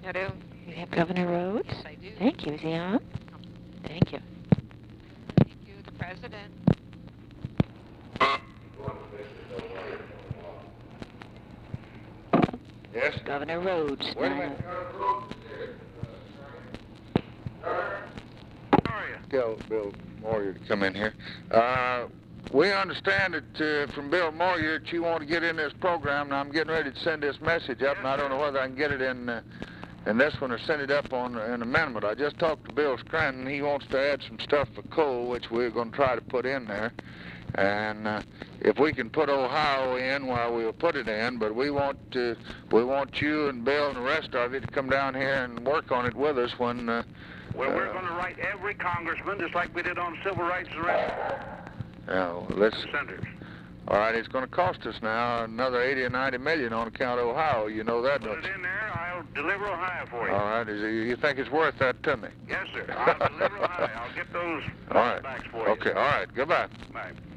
Hello. You have Governor Rhodes? Yes, I do. Thank you. Is he on? Thank you. Thank you, the president. Yes? Governor Rhodes. Wait a minute. Tell Bill Moyer to come in here. We understand that from Bill Moyer that you want to get in this program, and I'm getting ready to send this message up, and I don't know whether I can get it in this one or send it up on an amendment. I just talked to Bill Scranton. He wants to add some stuff for coal, which we're going to try to put in there. And if we can put Ohio in, well, we'll put it in, but we want you and Bill and the rest of you to come down here and work on it with us when... well, we're going to write every congressman, just like we did on civil rights and rest. Well, let's... Senators. All right, it's going to cost us now another 80 or 90 million on account of Ohio. You know that, Put don't it you? in there, I'll deliver Ohio for you. All right, you think it's worth that to me? Yes, sir. I'll deliver Ohio. I'll get those All right. backs for you. Okay, all right, goodbye. Bye.